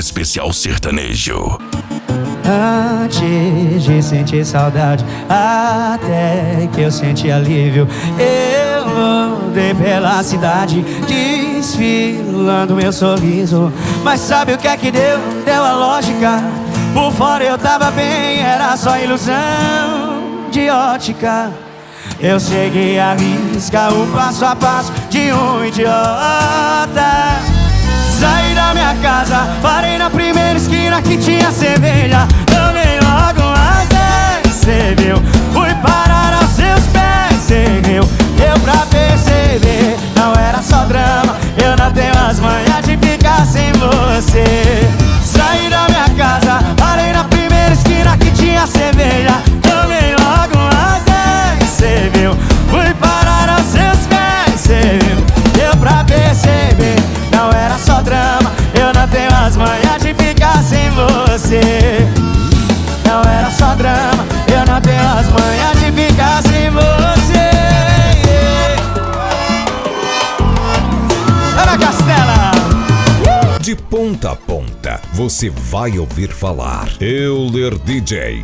Especial Sertanejo. Antes de sentir saudade, até que eu senti alívio, eu andei pela cidade, desfilando meu sorriso. Mas sabe o que é que deu? Deu a lógica. Por fora eu tava bem, era só ilusão de ótica. Eu segui a risca, o passo a passo de um idiota. Saí da minha casa, parei na primeira esquina que tinha cerveja. Tomei logo umas 10, cê viu? Fui parar aos seus pés, cê riu. Deu pra perceber, não era só drama. Eu não tenho as manhas de ficar sem você. Saí da minha casa, parei na primeira esquina que tinha cerveja. Tomei logo umas 10, cê viu? Fui parar aos seus pés, cê viu? Deu pra perceber, não era só drama. Eu não tenho as manhas de ficar sem você. Não era só drama, eu não tenho as manhas de ficar sem você. Ana Castela. De ponta a ponta, você vai ouvir falar Euler DJ.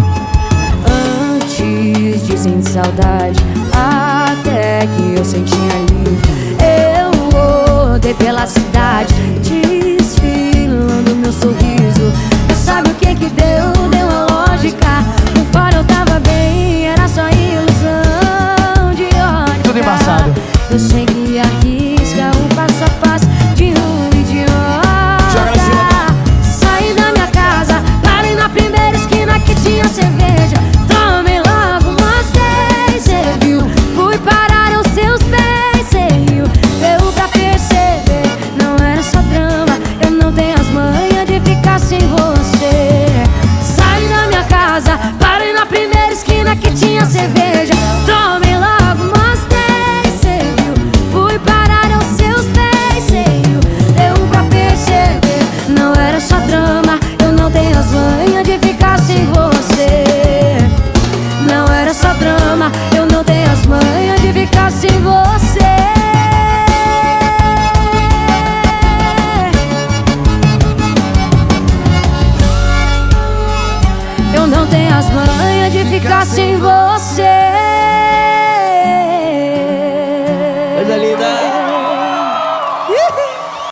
Antes de sentir saudade, até que eu senti alívio, eu rodei pela cidade, desfilando meu sorriso. Mas sabe o que que deu? Deu a lógica. Por fora eu tava bem, era só ilusão de ótica. Tudo embaçado. Eu segui a risca, o passo a passo de um idiota. Saí da minha casa, parei na primeira esquina que tinha cerveja. Tomei logo umas 10, cê viu? Fui parar aos seus pés, cê riu. Deu pra perceber, não era só drama. Eu não tenho as manhas de ficar sem você. Saí da minha casa, parei na primeira esquina que tinha cerveja. Tomei logo umas 10, cê viu? Fui parar aos seus pés, cê riu. Deu pra perceber, não era só drama. Eu não tenho as manhas de ficar sem você. Não era só drama, eu não tenho as manhas de ficar sem você. Eu não tenho as manhas de ficar sem você.